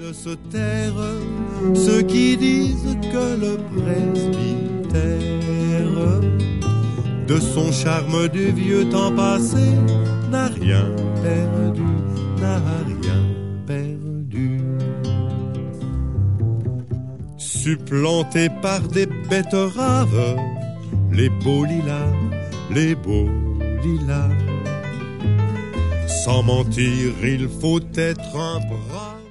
de se taire ceux qui disent que le presbytère de son charme du vieux temps passé n'a rien perdu, n'a rien perdu. Supplanté par des betteraves, les beaux lilas, les beaux lilas. Sans mentir, il faut être un brave.